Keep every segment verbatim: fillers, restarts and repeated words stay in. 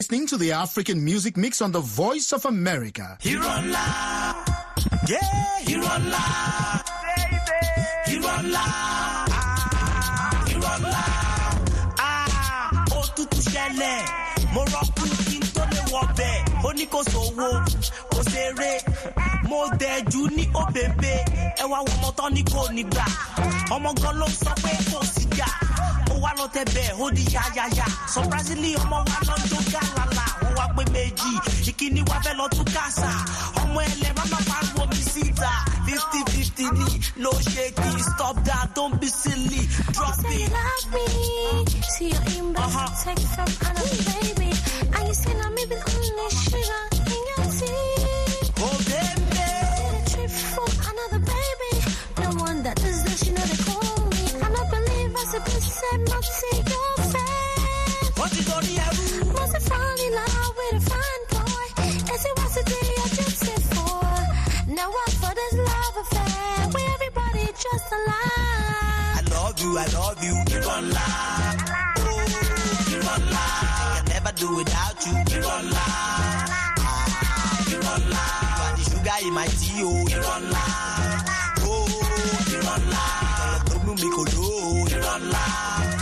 Listening to the African Music Mix on the Voice of America. Hirola, yeah, Hirola, baby, Hirola, ah, Hirola, ah, otutu ṣẹlẹ̀, mo rọ́pù kí n tó lè wọ bẹ̀, ó ní kò sówó, kò ṣeré, mo dẹ̀jú ní òbèbè, ẹ wá wọ ọmọ tán ní kò ní gbà, ọmọ gan ló sọ pé kò sí jà. Wa lo tebe ho di ya ya ya surprisingly ọmọ wa lọ tó galala wọ́n wá pé méjì ìkíní wa fẹ́ lọ tún kasa ọmọ ẹlẹ mama pariwo mi síta fifty fifty ni no shaky stop that don't be silly drop it. You love me see your inbox uh-huh. Text from another baby and you say I'm maybe only sugar in your tea. Oh baby a trip for another baby no one that does this you know they call me and I believe I said this said not see your face. What you gonna do? Must have fallen in love with a fine boy. As it was a day I gypsy for. Now what for this love affair where everybody just alive. I love you, I love you, you're on live. Oh, you're on live. I can never do without you, you're on live. Ah, you're on live. You are the sugar in my tea, oh, you're on live. Oh, you're on live. Don't me colo, you're on live.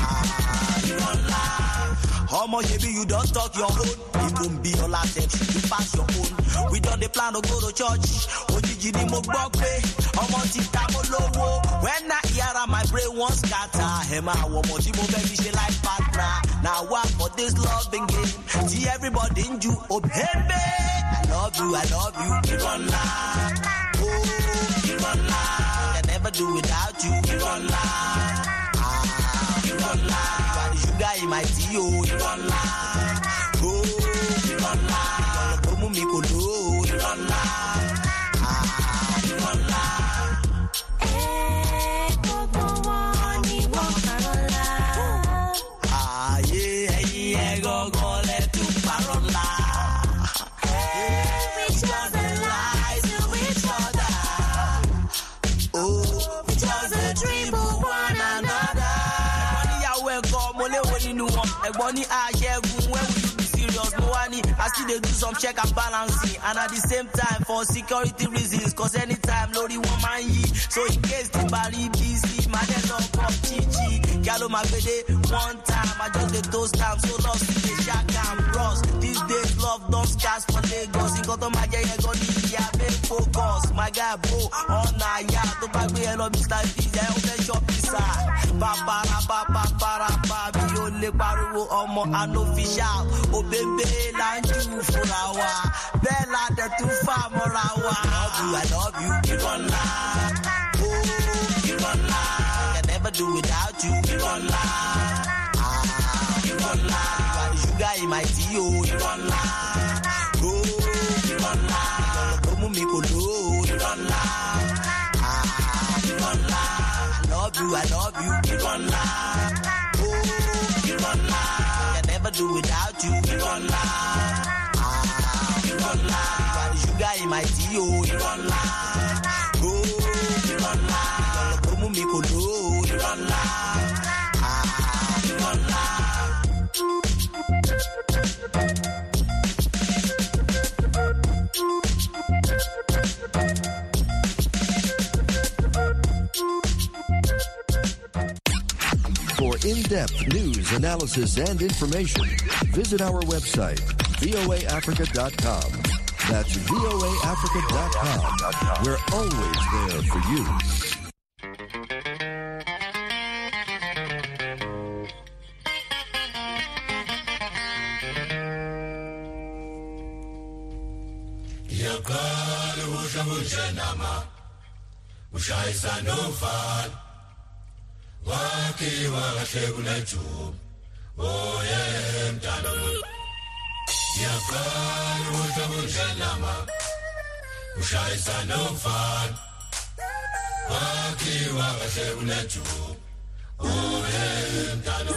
Omo shebi you don't talk your own. Even be your last step, you pass your own. We don't the plan to go to church. Ojiji ni mo gbọ́ pé ọmọ ti ta mo lówó. When I hear my brain won't scatter. Ẹ máa wọ ọmọ tí mo fẹ́ fi ṣe life partner. Now what for this loving game? See everybody in you, oh baby. I love you, I love you. You run live. Oh, you run live. I can never do without you. You run live. Ah, you run live. Sugar in my tea, oh, you run live. Oh, you run live. Don't move me, colo, you run live. Ah, you run live. Eh, go on, you walk live. Ah, yeah, yeah, go, go, let you parol live. Each other lies to each other. Oh, we just dream of one another. When will you be serious? No one, I still they do some check and balancing, and at the same time for security reasons. Cause anytime Lori woman yi, so in case the body busy, my head up up chichi. Gallo Magbede, one time I just the toast time, so lost in the shack and bros. These days love don't scars for Lagos. In Koto Maja, you go need ya make focus. My guy bro, on na ya, to back me hello Mister D, I open shop beside. Papa papa para papa, yo le pariwo ọmọ unofficial. Oh baby, land you for our Bella the two famora wa. I love you, I love you, you run live. Oh, you run live. I can never do without you, you run live. Ah, you run live. You are the sugar in my tea, oh, you run live. Oh, you run live. Don't move me, colo, you run live. Ah, you run live. I love you, I love you, you run live. Oh, you run live. I can never do without you, you run live. Ah, you run live. You are the sugar in my tea, oh, you run live. Oh, you run live. Don't move me, colo, you run live. Ah, you run live. For in-depth news, analysis, and information, visit our website, V O A Africa dot com. That's V O A Africa dot com. We're always there for you. Waki wakahle kulejuba oye mntana yakani uhlobunjenama ushayisa nomfana waki wakahle kulejuba oye mntana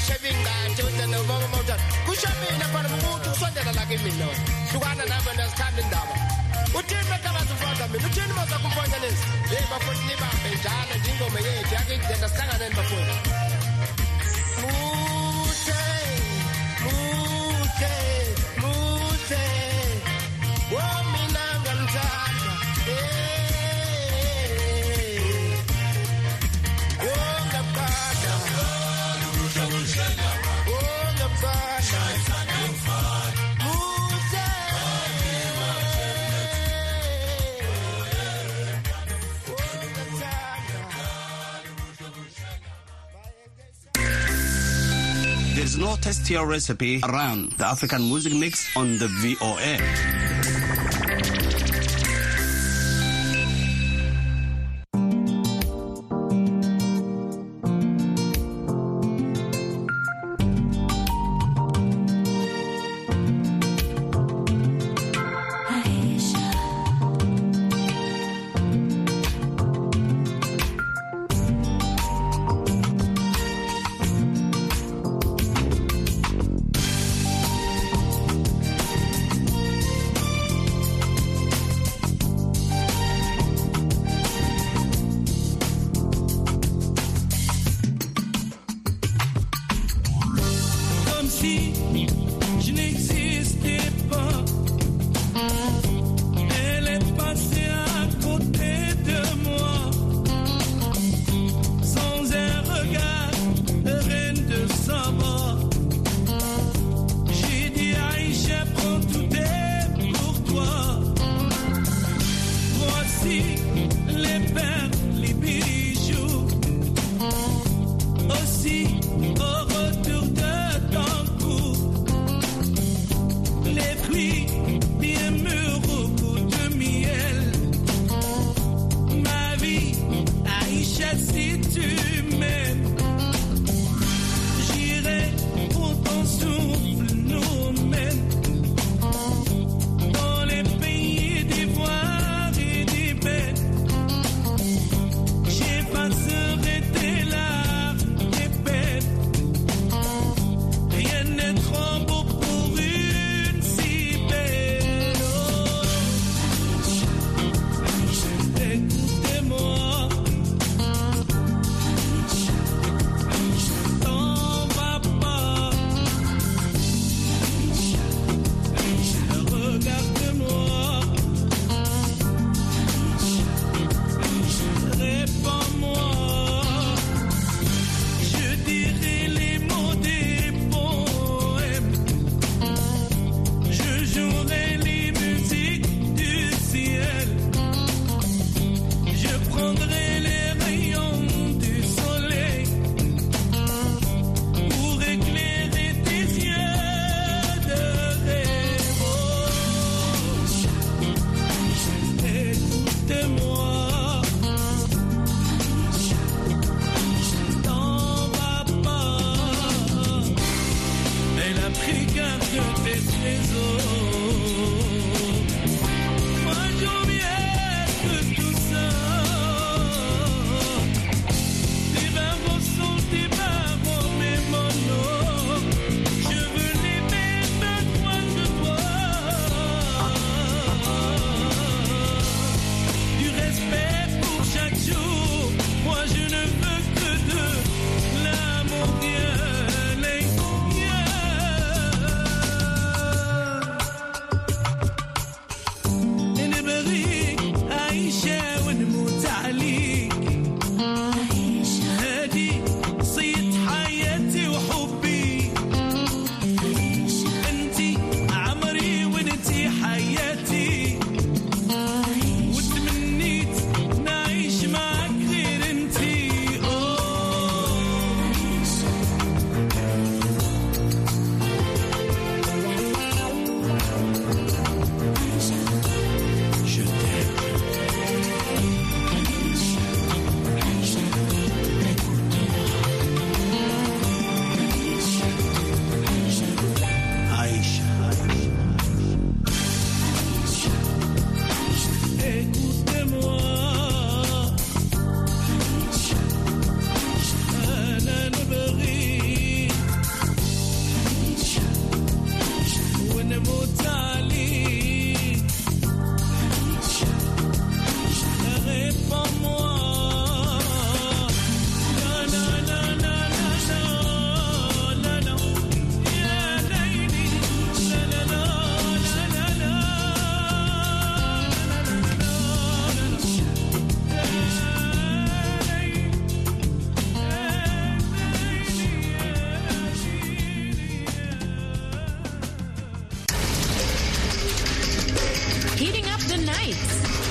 shevinga tshute no mama mota kushamina fana umuntu usondela la kimi no hlukana nabo nesikhanda indaba uthini makabazifonda mina uthini maza kumfonda lezi hey bafuna nibambe njalo ingoma yethu yakudenda sihlangane bafuna mute mute mute womina ngamthanda hey wongapata wongapata There's no tastier recipe around. The African Music Mix on the V O A. J'effacerai tes larmes, tes peines.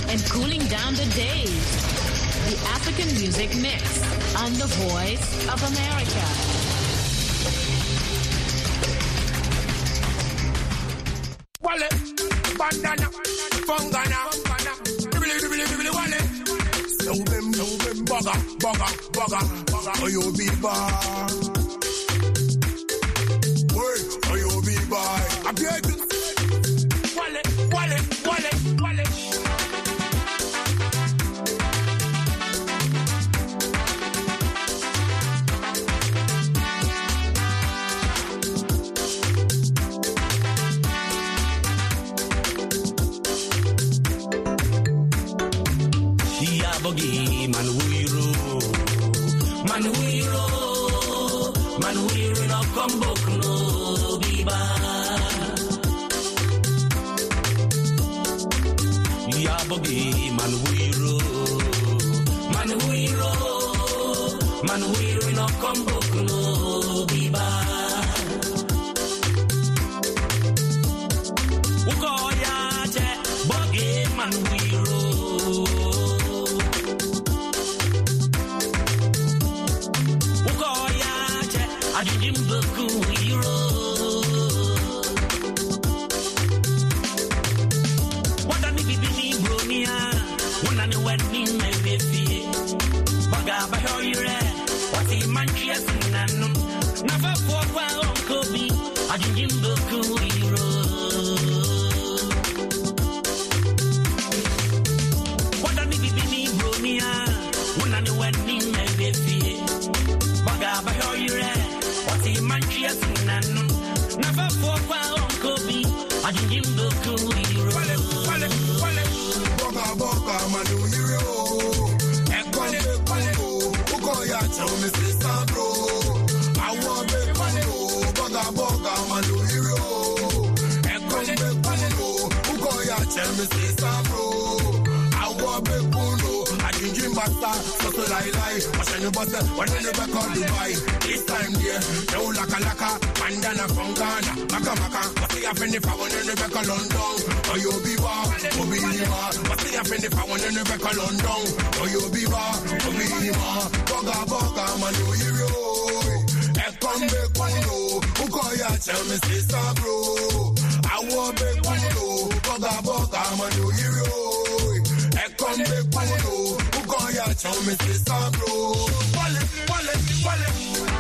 and cooling down the days. The African Music Mix on the Voice of America. Wale, bandana, fongana, dibili dibili dibili wale. So them, so them, bugger, bugger, bugger, bugger. Oh you be bar. Word, oh you be bar. I get it. Wale, wale, wale, wale. Boogie, man we roll, man we roll, man we roll, no combo no biba. Yeah, boogie, man we roll, man we roll, man we roll, no combo no biba. Uko ya che, boogie, man we roll. I didn't book hero. What I need to be Bronia, when I know when in my baby. Baga by your head, what in Manchester and never for well, Uncle B. I didn't book hero. What I need to be Bronia, when I know when in my baby. Baga by your head. Manchias nanu never for Uncle B. I didn't look hero. Wale, wale, wale. Boga, boga, manu hero. Ekwane, kuno. Uko ya tell me sister bro. I want be kuno. Boga, boga, manu hero. Ekwane, kuno. Uko ya tell me sister bro. I want be kuno. I didn't master, so so lie lie. What's in the butter? When you back on Dubai? This time there, yo laka laka, bandana from Ghana, maka maka. What's the happen if I want to back on London? Oh you be bar, oh be bar. What's the happen if I want to back on London? Oh you be bar, oh be bar. Boga boga manu hero, ekombe kuno. Uko ya tell me sister bro, I want be kuno. Boga boga manu hero, ekombe kuno. Uko ya tell me sister bro. Wale, wale, wale.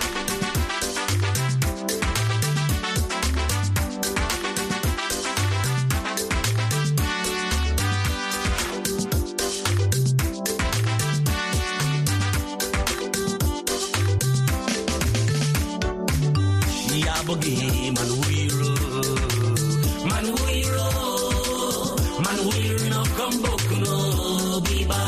Boogie, man we roll, man we roll, man we roll, no combo no biba.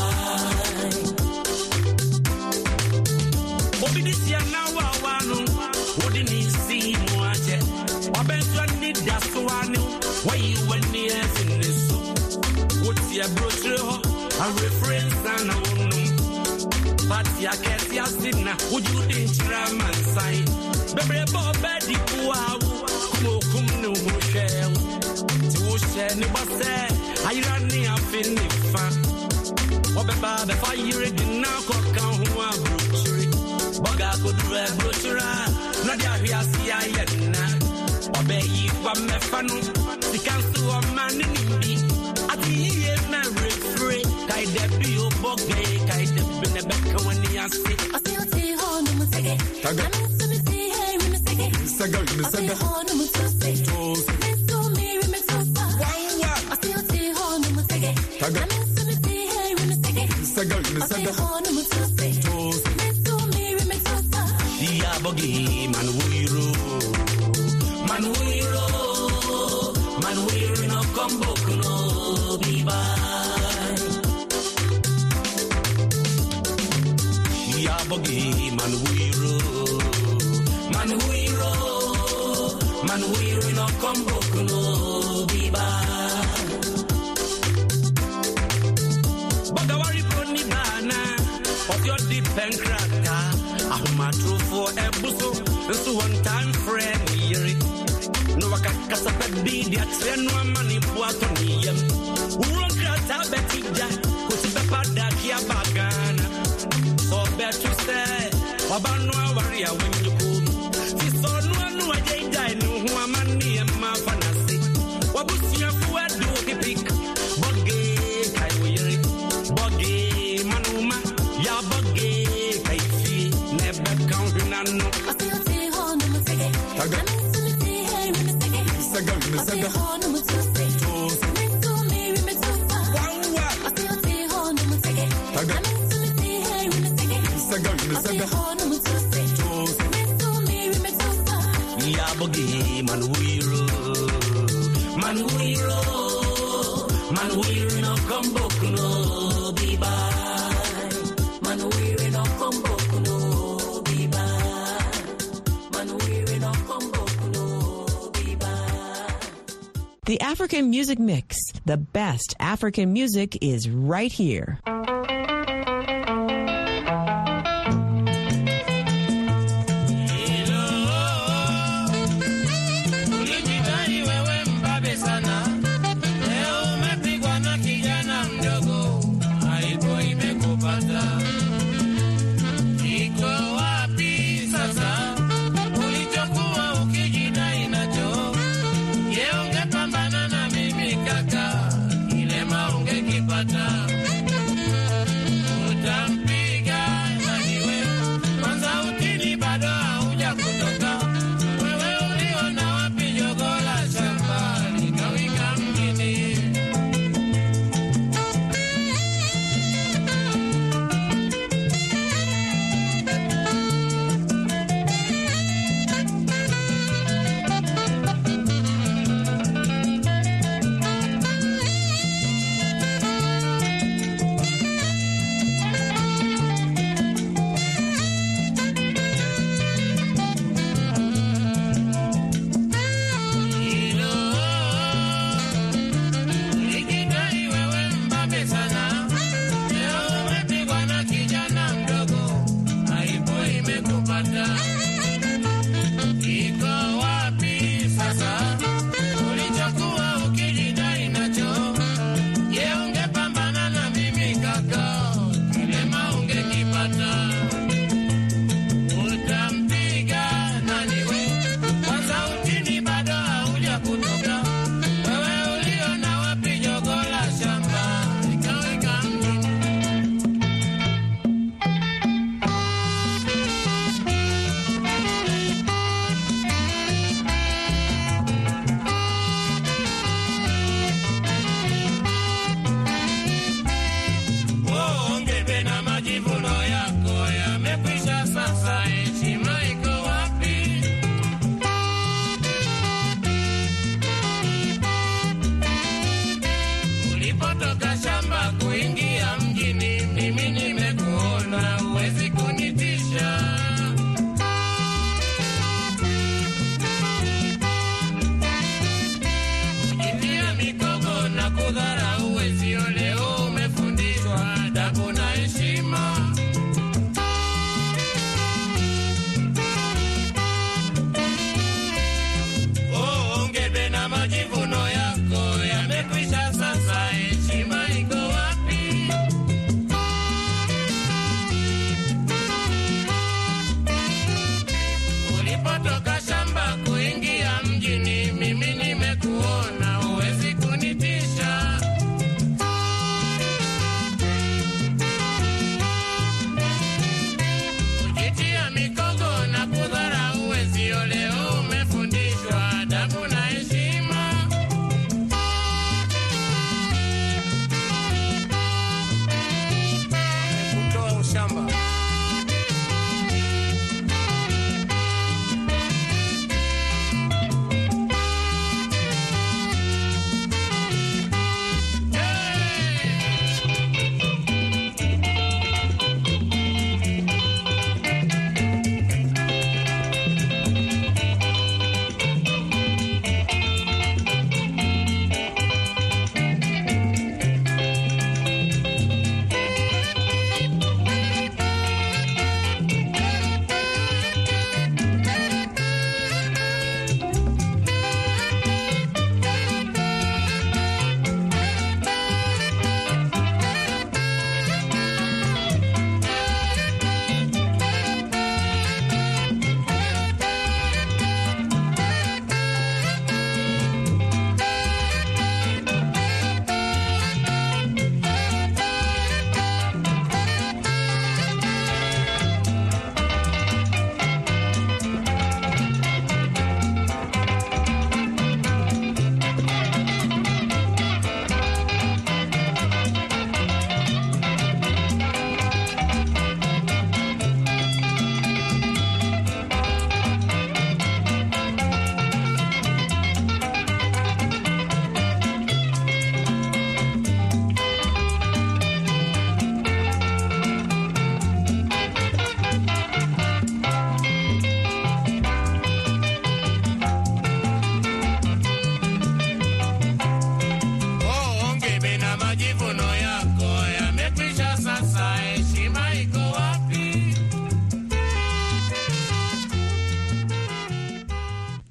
Obi this year now wanu, odi ni si muache. Obenso ni daswanu, why you when me as in this? What's your brochure? A reference and a woman. But ya can't ya sinna, would you dinchra man sign? Bebe bobe di kuawu, kumo kumnu mushel. Tiwushe ni base, ayirani afini fa. Obeba be fire di na koka huwa brochure. Boga kudure brochure, no dia hiasi ayena. Obe yi kwa mefanu, sikansu o mani nimbi. Ati ye me refre, kai debi o boge, kai debi ne beka wani yasi. Ati oti ho no musege, taga. Saga, saga, saga. Yeah, boogie, man we roll, man we roll, man we roll, no combo no biba. Yeah, boogie, man we roll, man we roll, man we roll, no combo no biba. But the worry brony bana, of your deep and cracker. Ahuma true for a buso, this one time friend here. No, I can't cast a bed, the no money, what on him. Who won't get sabetija kutibe pada kia bagana obetu se obanu awari awenjuku fisonu anu ajeida enu hu amani ema fanasi wabusia fuadu kipik boge kaiwiri boge manuma ya boge kaifi nebe kaunano asiyoti hono mutege taga saga saga hono mutuse to me remetusa wawa asiyoti hono mutege taga saga saga hono mutuse to me remetusa ya boge manwiro manwiro manwiro no combo no biba manwiro no combo no biba manwiro no combo no biba. The African Music Mix, the best African music is right here. Pambana na mimi kaka, ile maunge kipata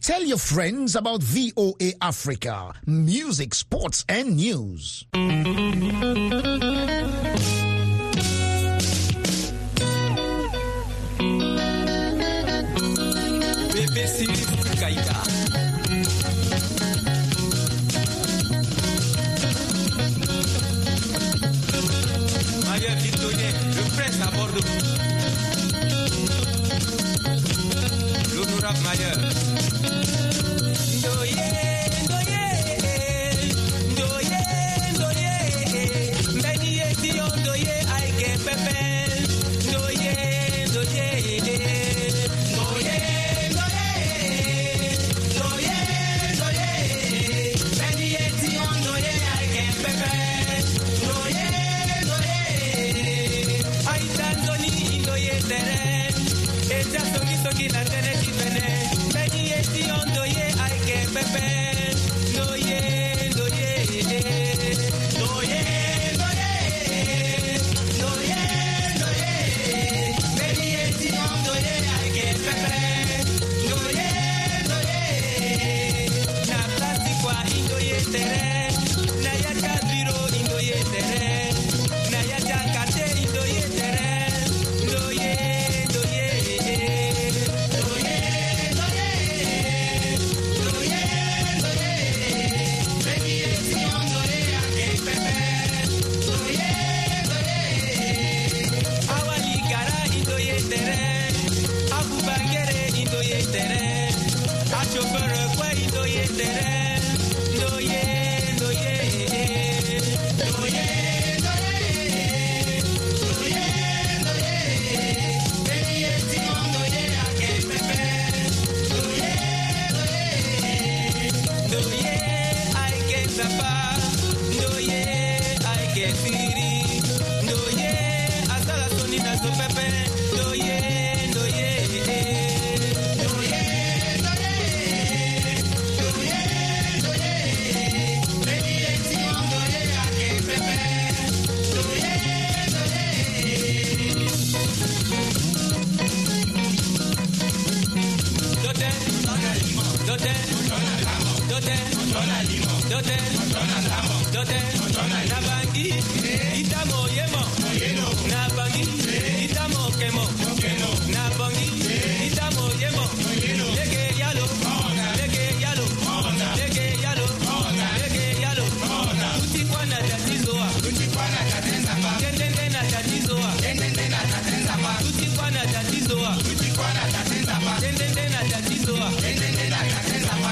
Tell your friends about V O A Africa, music, sports, and news. Maria Victorien, le prince à Bordeaux. L'honorable Mayer. Ndoye, ndoye, ndoye, ndoye, mbeni eti ondoye aike pepe. Ndoye, ndoye, ndoye, ndoye, ndoye, ndoye, mbeni eti ondoye aike pepe. Ndoye, ndoye, aitandoni ndoye tere. Eta songi songi na tere kipene. Mbeni eti ondoye aike pepe. Ndoye, ndoye, ndoye, ndoye, ndoye, ndoye, mbeni eti ondoye aike pepe. Ndoye, ndoye, na plasi kwa indoye tere. Na ya kabiro indoye tere. Na ya jakate indoye tere. Ndoye, ndoye, ndoye, ndoye, ndoye, ndoye, mbeni eti ondoye aike pepe. Ndoye, ndoye, awaligara indoye tere. Abubangere indoye tere. Achofere kwe indoye tere. Ndoye, ndoye, ndoye, ndoye, ndoye, ndoye, mbeni eti ondoye aike pepe. Ndoye, ndoye, ndoye, aike sapa. Ndoye, aike siri. Ndoye, asala soni na so pepe. Ndoye, ndoye, ndoye, ndoye, ndoye, ndoye, mbeni eti ondoye aike pepe. Ndoye, ndoye. Dote, dote, dote, dote, dote, na bangi, itamo yemo, na bangi, itamo kemo, na bangi, itamo yemo, lege yalo, lege yalo, lege yalo, lege yalo, uti kwana tatizoa, uti kwana tatenzamba, tendende na tatizoa, tendende na tatenzamba, uti kwana tatizoa, uti kwana tatenzamba, tendende na tatizoa, tendende na tatenzamba.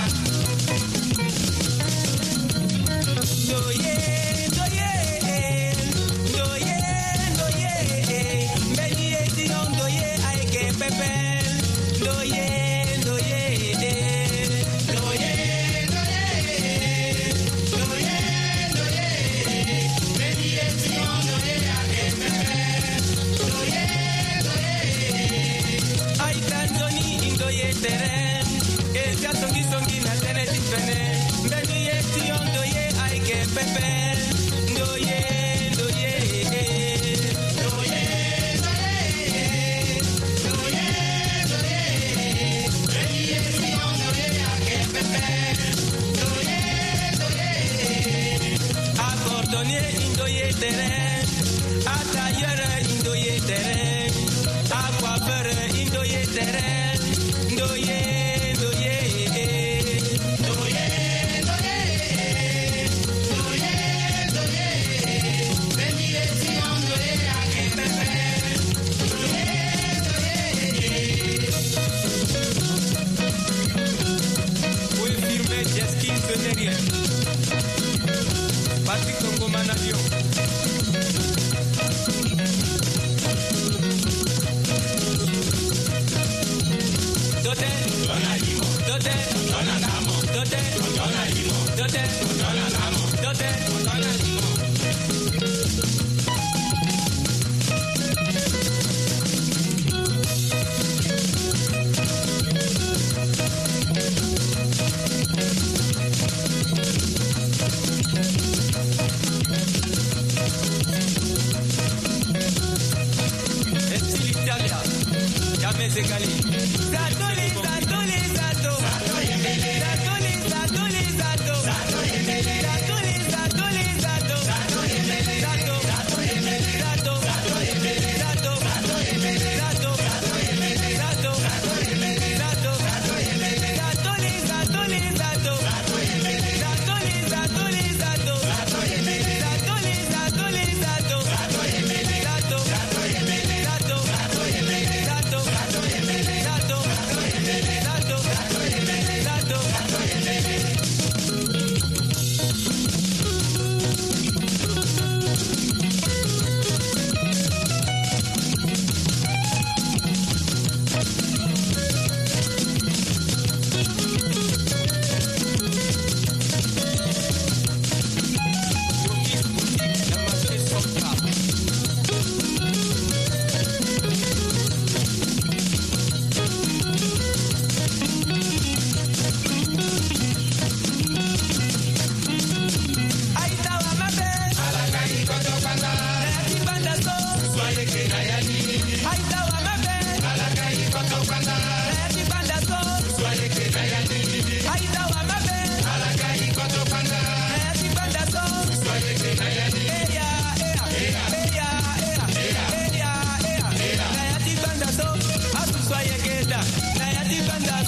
Ndoye, ndoye, ndoye, ndoye, mbeni eti ondoye aike pepe. Ndoye, ndoye, ndoye, ndoye, ndoye, ndoye, mbeni eti ondoye aike pepe. Ndoye, ndoye, aitandoni indoye tere. Eta songi songi na tere tipene. Mbeni eti ondoye aike pepe. Ndoye, ndoye, ndoye, ndoye, ndoye, ndoye, mbeni eti ondoye aike pepe. Ndoye, ndoye, acordonnier indoye tere. Atailleur indoye tere. Aquafeur indoye tere. Ndoye, ndoye, ndoye, ndoye, ndoye, ndoye, mbeni eti ondoye aike pepe. Ndoye, ndoye. Oui, firme Jeskin Fenerien. Patrick Tongo Manation. Dote, dote, dote, dote, dote, Estile Italia, jamais égalé. Zato, les zato, les zato.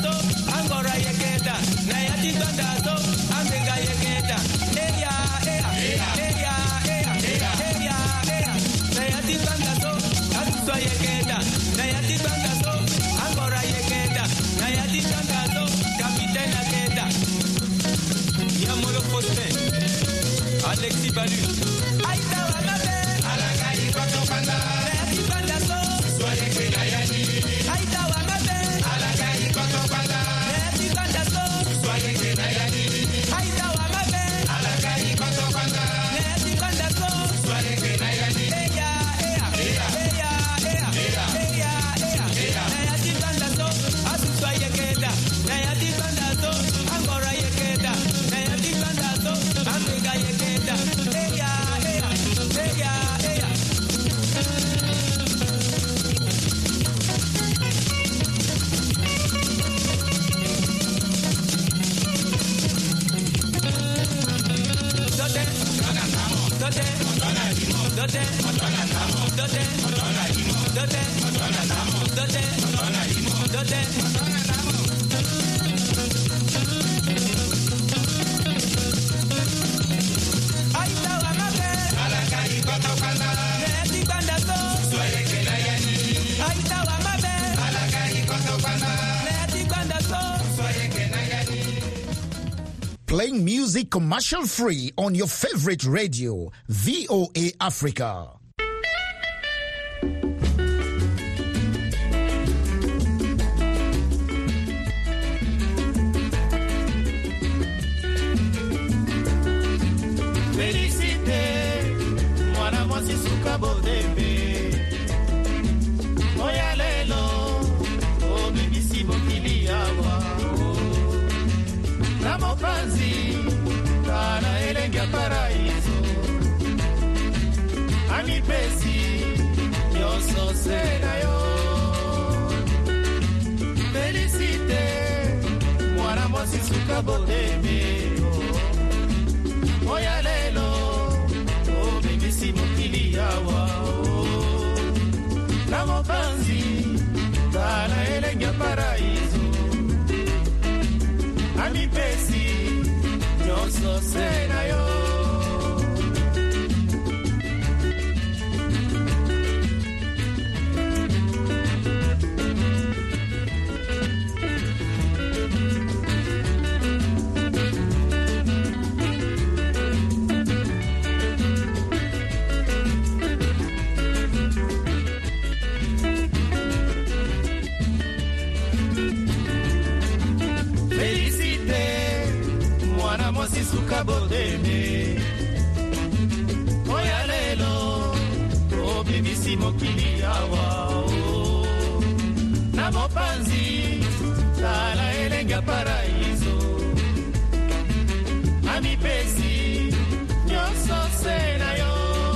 so, angora yeketa, na yati banda so, amenga yeketa. Eya, eya, eya, eya, eya, eya, eya, eya, na yati banda so, asuswa yeketa, na yati banda so, angora yeketa, na yati banda so, kapitena keta. Yamolo Foste, Alexis Balu. Aita wanabe, alagai kwato panda, na yati banda so, swa yeketa yani. Aita wanabe, alagai kwato panda, na yati banda so, swa yeketa yani. Aita wanabe, alagai kwato panda, na yati banda so, swa yeketa yani. Eya, eya, eya, eya, eya, eya, eya, eya, na yati banda so, asu swa yeketa, na yati banda so, angora yeketa, na yati banda so, amenga yeketa. Eya, eya, eya, eya. Playing music commercial free on your favorite radio, V O A Africa. Félicité, mwana mwasi suka bodembe. Moya lelo, o bibisi mokili yawa. Na mopanzi, kana elengia paraiso. Amipesi, nyoso sena yo. Félicité, mwana mwasi suka bodembe. Moya lelo, o bibisi mokili yawa. Na mopanzi, kana elengia paraiso. Amipesi, nyoso sena yo. Suka bodeme Oya lelo O bibisi mokili awa Na mopanzi Tala elenga paraiso Amipesi Nyoso sena yo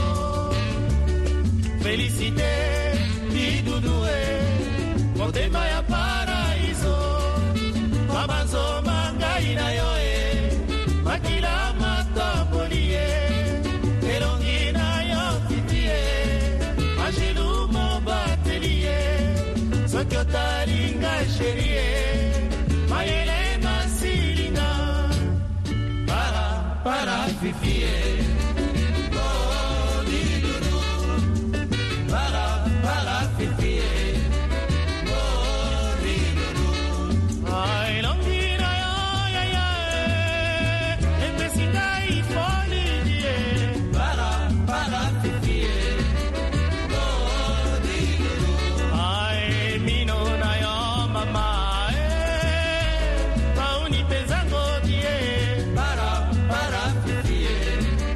Felicite Didudue Motema ya paraiso Mabanzo manga ina yo Makila matabolie Elongina yo titie Majilu mo batelie Sokyo talinga sherie Mayele masilinga Para, para fifie Oh, dilulu Para, para fifie Oh, dilulu Ay, longina yo, ya, ya para, para,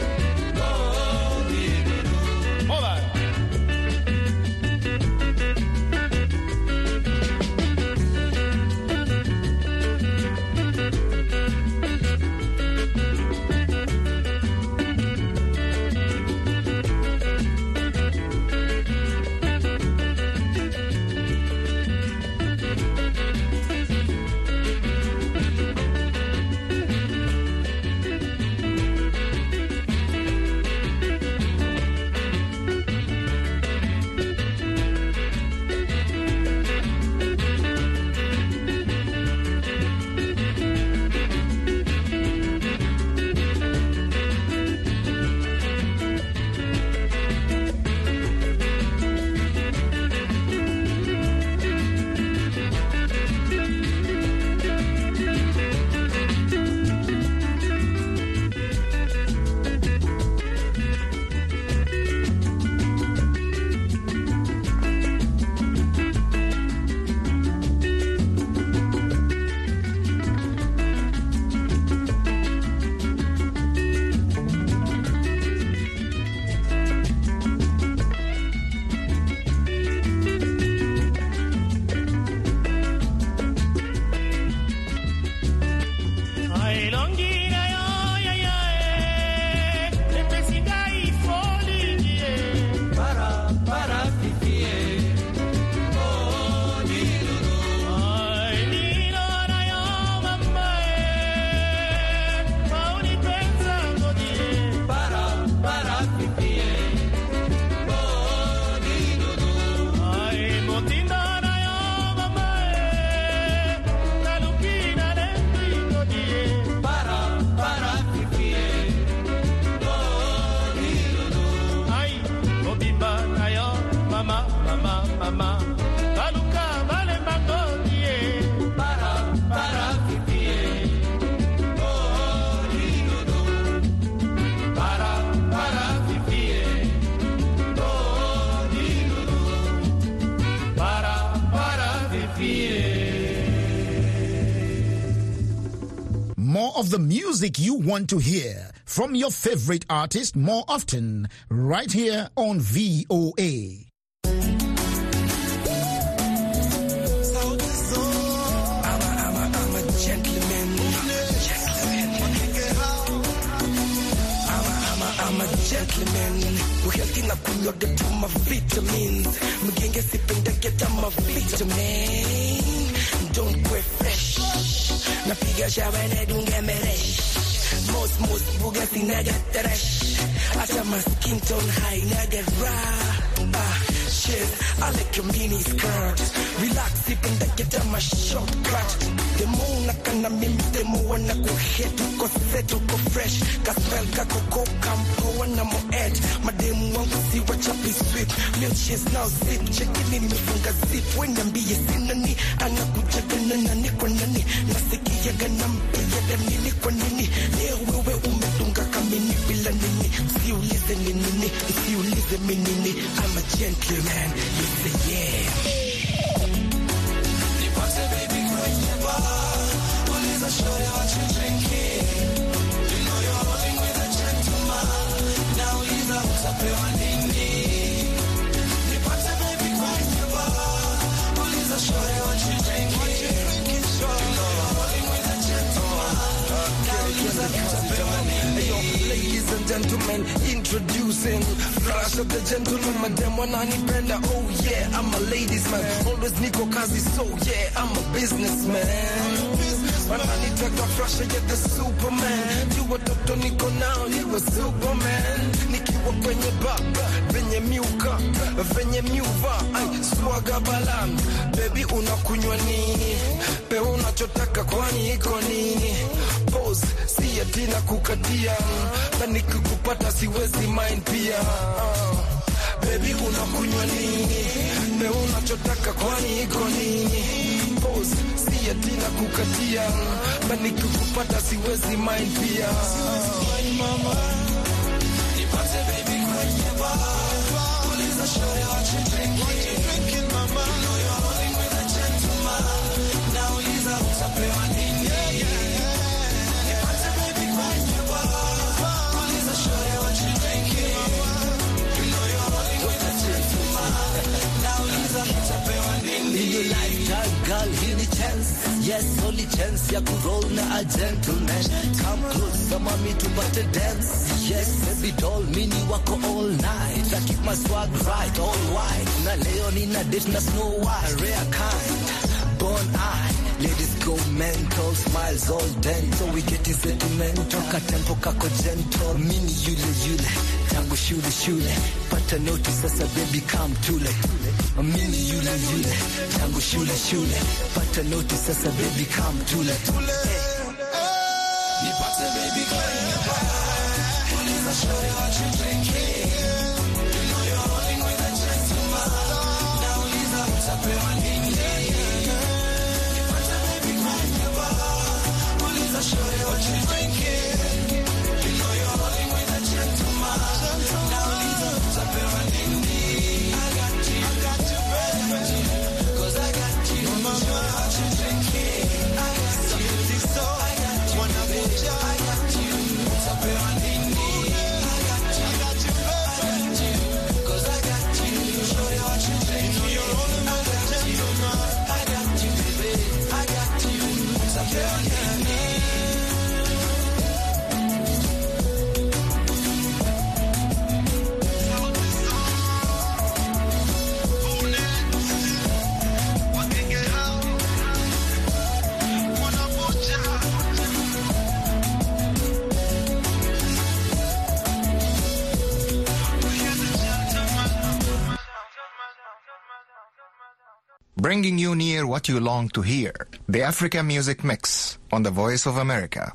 more of the music you want to hear from your favorite artist more often, right here on V O A. I'm a gentleman. Uhealthy na kunyoga to my vitamins. Mgenge sipenda get my vitamin. Don't go fresh. Napiga shawa na dunga meresh. Most most bugatti na get trash. Asa my skin tone high na get raw. Ah, shit, I like your mini skirt. Relax, sipenda get my shortcut. The moon nakana mimi demo wana ko hit ko set ko fresh. Kaspel ka ko kampo wana mo edge. Mademu wangu si wachapi sweep. Milk she's now zip. Checking in mifunga zip. When yambie sinani anakuja ganana ni kwa nani. Nasikia ganampe ya nini kwa nini. Leo wewe umetunga kamini bila nini. Usiulize ni nini. Usiulize mi nini. I'm a gentleman. You say yeah. Nipate baby kwenye bar. Uliza show you what you drinking. You know you're rolling with a gentleman. Now uliza utapewa nini. Nipate baby kwenye bar. Uliza show you what you drinking. You know you're rolling with a gentleman. Now uliza utapewa nini. Ladies and gentlemen, introducing Flash of the gentleman, madam wananipenda. Oh yeah, I'm a ladies man. Always niko kazi, so yeah, I'm a businessman. Wananitaka Flash, yeah, the Superman. You what up to niko now, you a Superman. Nikiwa kwenye bar, venye miuka, venye miuva, ay, swaga balam. Baby unakunywa nini? Pe unachotaka kwani iko nini? Pose, si atina kukatia. Na nikikupata siwezi mind pia. uh, Baby unakunywa nini? Me unachotaka kwani iko nini? Pose, si atina kukatia. Na nikikupata siwezi mind pia. Mama, nipate baby kwenye bar. Uliza show you what you drinking. Mama, you know you're rolling with a gentleman. Now uliza utapewa nini? Yeah, yeah. In your lifetime, girl, hii ni chance. Yes, only chance ya kuroll na a gentleman. Come close, mami tupate dance. Yes, baby doll, mini wako all night. I keep my swag right, all white. Na leo nina date na Snow White. Rare kind, born eye. Ladies go mental, smiles all dental. We get sentimental, katempo kako gentle. Mini yule yule, tango shule shule. Pata notice sasa baby come tule. Mini yule yule, tango shule shule. Pata notice sasa baby come tule. Nipate baby kwenye bar. Uliza show you what you drinking. You know you're rolling with a gentleman. Now uliza utapewa nini? I'll show you what you're drinking. You know you're rolling with a gentleman. Now Lisa, utapewa nini? I got you, I got you, baby. Cause I got you. Mama, show you what you're drinking. I got you, so I got you. Wanna be I got you. Utapewa nini? I got you, I got you, baby. Cause I got you. Show you what you're drinking. You know you're rolling with a gentleman. I got you, baby. I got you. Utapewa nini? Bringing you near what you long to hear. The African Music Mix on the Voice of America.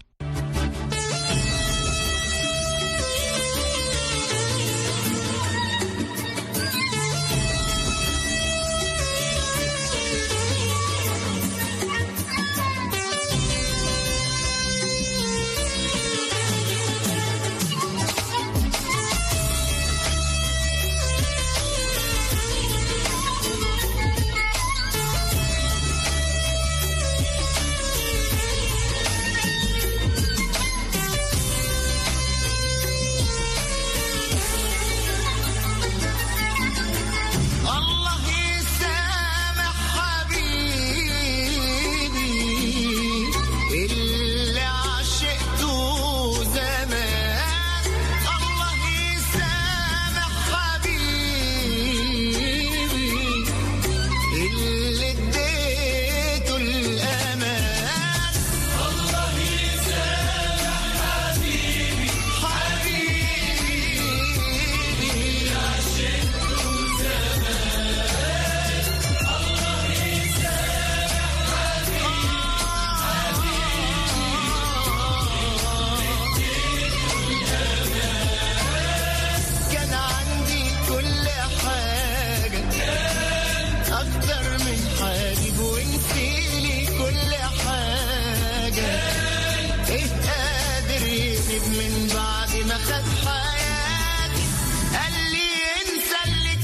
من بعد ما خد حياتي قال لي انسى اللي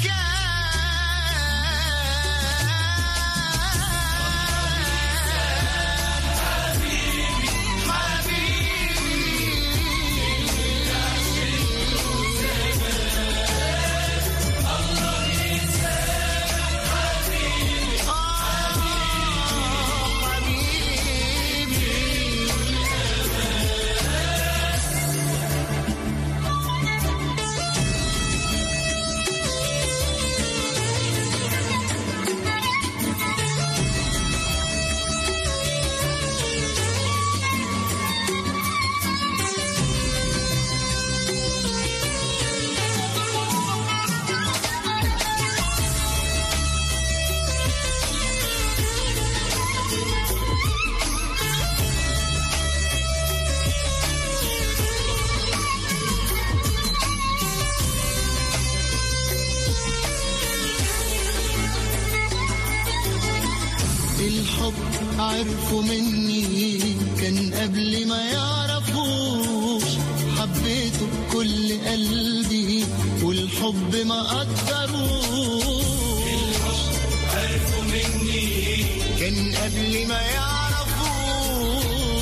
عرفوا مني كان قبل ما يعرفوش حبيته بكل قلبي والحب ما قدروش عرفوا مني كان قبل ما يعرفوش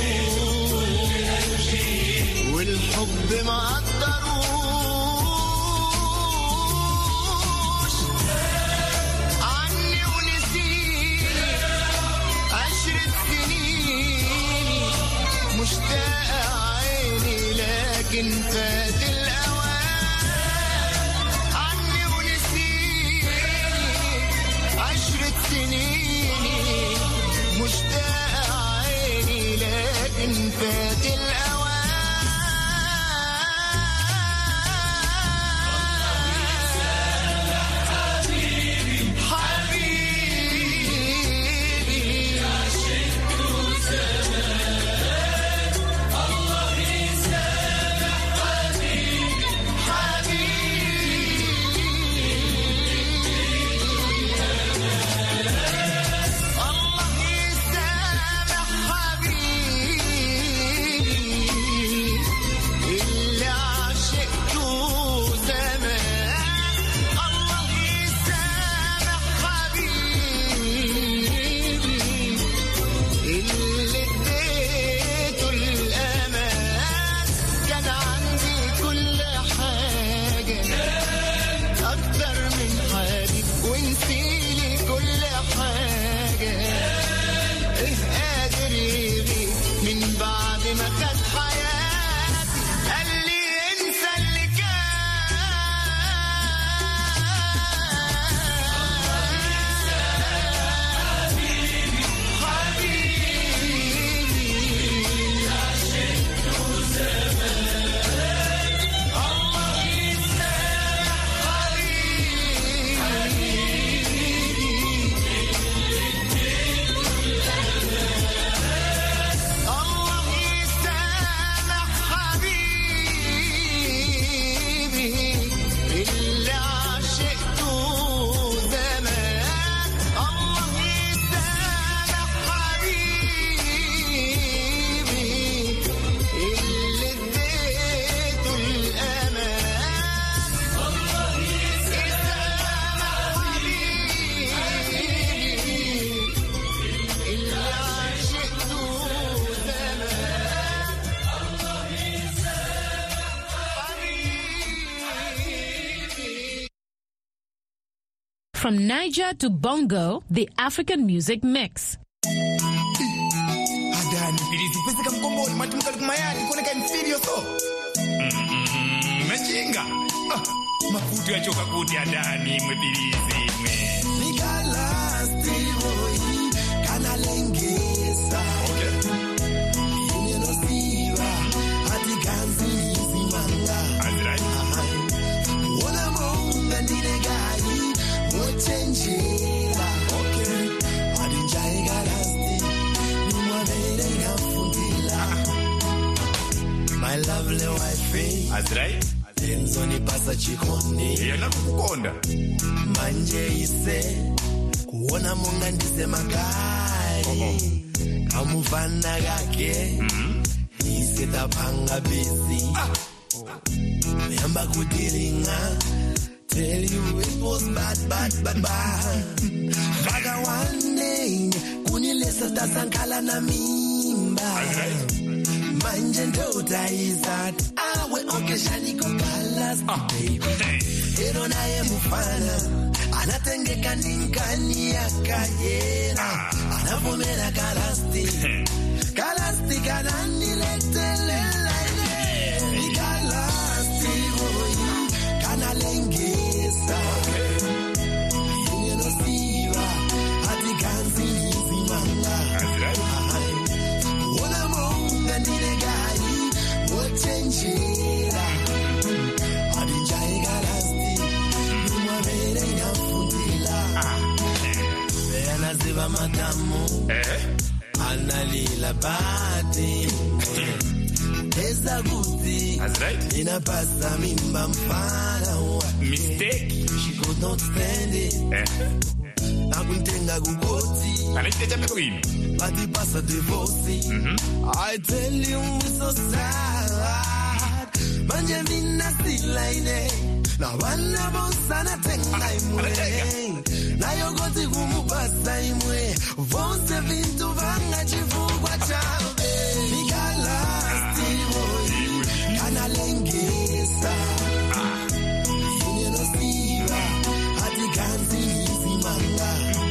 والحب ما قدروش عني ونسيني عشرة سنين مشتاق عيني لكن فات الأوان عني ونسيني عشرة سنين مشتاق عيني لكن فات الأوان From Niger to Bongo, the African music mix. Adani pilizi pesa mkomboni matumka kumayani kuoneka mfidio so. Majinga. Mafuta ya choka kuti adani mwepilizi mwe. Nikala stivo kana lengesa. Okay. Yeye no siva hadi ganzi zimanga. Azrai. Wala monga ndilegai mochenjera. Okay. Madinjai galasti nimwabere ngafundila. My lovely wife. Azrai. Tenzoni pasa chikondi yena kukonda manje ise kuona munga ndise magari kamufana gake mm -hmm. setapanga busy. Remember good dealing, huh? Tell you it was bad, bad, bad, bad. Baga one day, kunilesa tasankala na mimba. Manje ndota is that awe okeshani kokalas baby. Ero na ye mufana, anatengeka ninkani ya kayera. Anavumera kalasti, kalasti kanani letele laine. Kalasti boy, kanalengesa. Yeno siva, hati kanzi zimanga. Wona monga ninegai, wochenjera. Adinjai kalasti, numwavere inafundila. Vena ziva madamu, analila bati. Eza guti, inapasa mimba mfana. Mistake. She could not stand it. Nakuntenga gugoti. Anachita chame kwini. Bati pasa divorce. I tell you it's so sad. Manje mina silaine. Na wana bosa na tenga imwe. Na yogoti kumupasa imwe. Vonse vintu vanga chifugwa chabe. Nikalasti boy. Kanalengesa. Yeno siva. Hati kanzi zimanga.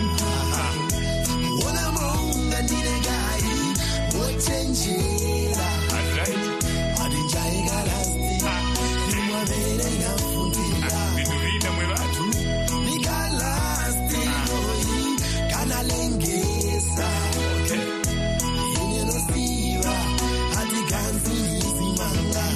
Wona monga ninegai. Wochenjera. Adinjai kalasti. Nimwavere inafundila. Vinduina mwe watu. Nikalasti boy. Kanalengesa. Yeno siva. Hati kanzi zimanga.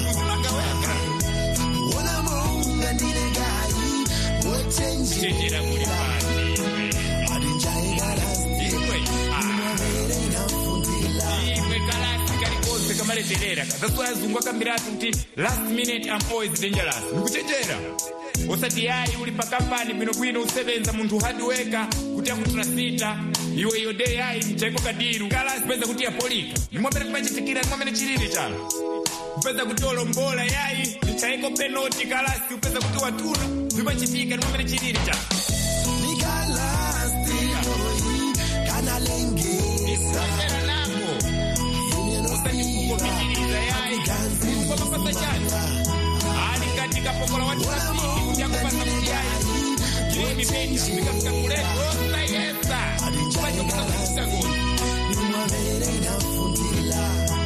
Wona monga ninegai. Wochenjera. Adinjai kalasti. Nimwavere inafundila. Imwe kalasti kalikose kamaleterera. That's why azungwa kamiratu mti last minute I'm always dangerous. Nikuchenjera. Osati yai ulipa kampani bino kwino usebenza muntu hadiweka kutia kutuna sita. Iwe iyo day yai mchaiko kadiru. Kalasi peza kutia polika. Nimwapere kumachitikira nimwamene chiriri chalo. Upeza kutolo mbola yai mchaiko penoti kalasi upeza kutua tuna. Vimachitika nimwamene chiriri chalo. Nikalasti boy. Kanalengesa. Era nako. Osati kuko pitiriza yai. Kwa mapasa chalo. Ali katika pokola watu wasiki kutia kupasa mtiai. Jemi peja, mika mika kule, rosa yesa. Kumacho kisa kukusa goni. Nimwavere inafundila.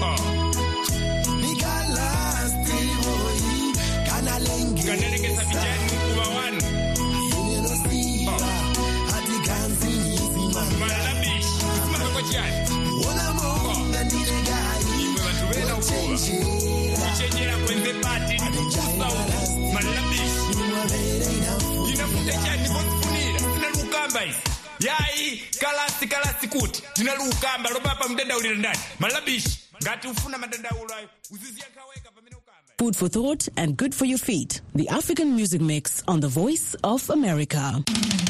Nikalasti boy. Kanalengesa. Kanalengesa vijani mkuba wanu. Yeno siva. Hati kanzi zimanga. Malabishi, kusimaka kwa chani. Wona monga ninegai. Iwe watu wena ukuwa. Kuchenjera kwenze pati ni kukusa uku. Malabishi. Inafuta chani kufunira. Tinalukamba isi. Yai, kalasi kalasi kuti. Tinalukamba, lobapa mdenda ulira ndani. Malabishi. Ngati ufuna madenda ulayo. Uzizia kaweka pamene ukamba. Food for thought and good for your feet. The African Music Mix on the Voice of America.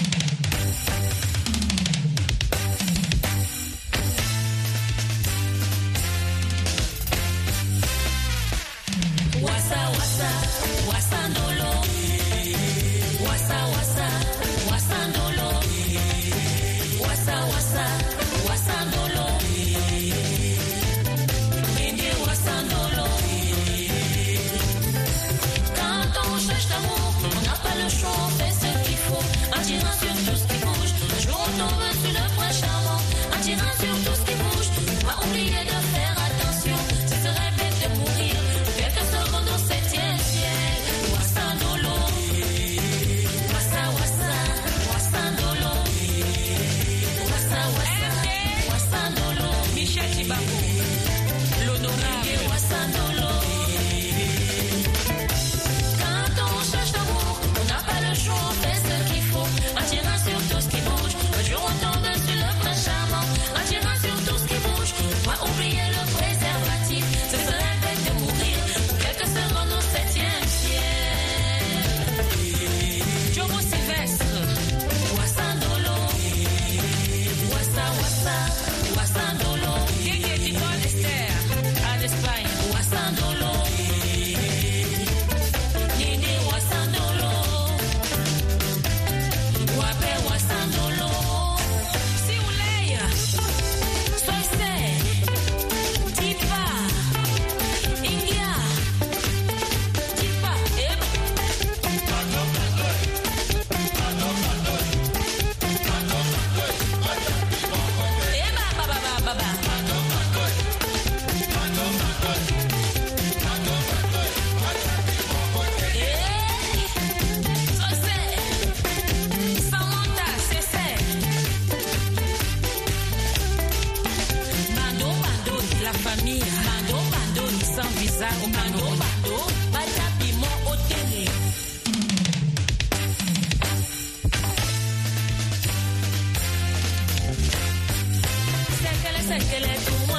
Wasa wasa wasa ndolo. Wasa wasa wasa ndolo. Wasa wasa wasa ndolo. Indi wasa ndolo. Quand on cherche l'amour, on n'a pas le choix, on fait ce qu'il faut. Attirant famille. Mando, mando, sans visa. Au mando, mando, batapi mo au télé. Sekele, sekele, tout